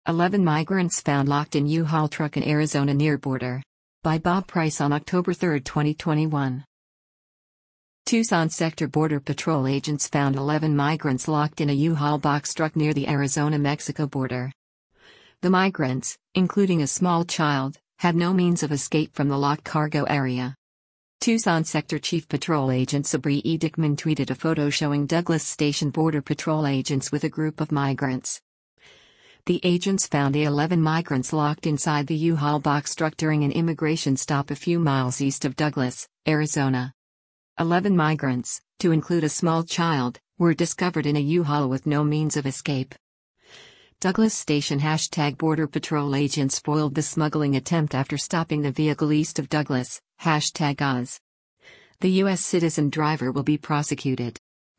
11 migrants found locked in U-Haul truck in Arizona near border. By Bob Price on October 3, 2021. Tucson Sector Border Patrol agents found 11 migrants locked in a U-Haul box truck near the Arizona-Mexico border. The migrants, including a small child, had no means of escape from the locked cargo area. Tucson Sector Chief Patrol Agent Sabri E. Dickman tweeted a photo showing Douglas Station Border Patrol agents with a group of migrants. The agents found the 11 migrants locked inside the U-Haul box truck during an immigration stop a few miles east of Douglas, Arizona. 11 migrants, to include a small child, were discovered in a U-Haul with no means of escape. Douglas Station #Border Patrol agents foiled the smuggling attempt after stopping the vehicle east of Douglas, #Oz. The U.S. citizen driver will be prosecuted.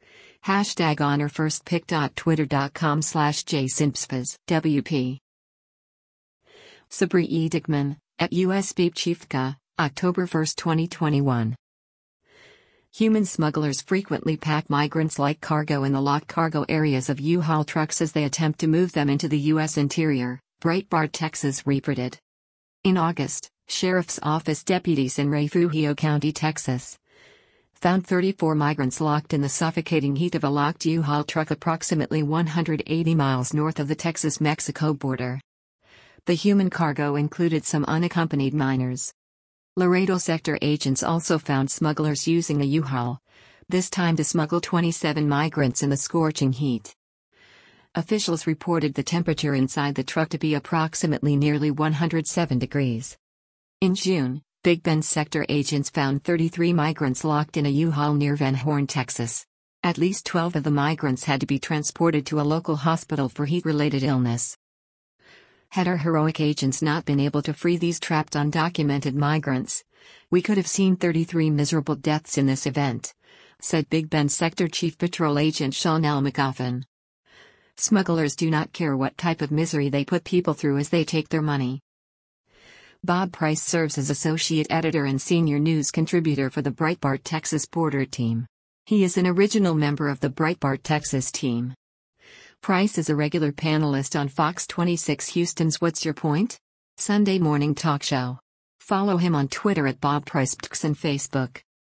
#HonorFirstPick.Twitter.com/JSimpsFaz WP. Sabri E. Dickman, at USB Chiefka, October 1, 2021. Human smugglers frequently pack migrants like cargo in the locked cargo areas of U-Haul trucks as they attempt to move them into the U.S. interior, Breitbart Texas reported. In August, Sheriff's Office deputies in Refugio County, Texas, found 34 migrants locked in the suffocating heat of a locked U-Haul truck approximately 180 miles north of the Texas-Mexico border. The human cargo included some unaccompanied minors. Laredo sector agents also found smugglers using a U-Haul, this time to smuggle 27 migrants in the scorching heat. Officials reported the temperature inside the truck to be approximately nearly 107 degrees. In June, Big Bend sector agents found 33 migrants locked in a U-Haul near Van Horn, Texas. At least 12 of the migrants had to be transported to a local hospital for heat-related illness. Had our heroic agents not been able to free these trapped undocumented migrants, we could have seen 33 miserable deaths in this event, said Big Bend Sector Chief Patrol Agent Sean L. McGoffin. Smugglers do not care what type of misery they put people through as they take their money. Bob Price serves as associate editor and senior news contributor for the Breitbart Texas Border Team. He is an original member of the Breitbart Texas team. Price is a regular panelist on Fox 26 Houston's What's Your Point? Sunday morning talk show. Follow him on Twitter at Bob Price and Facebook.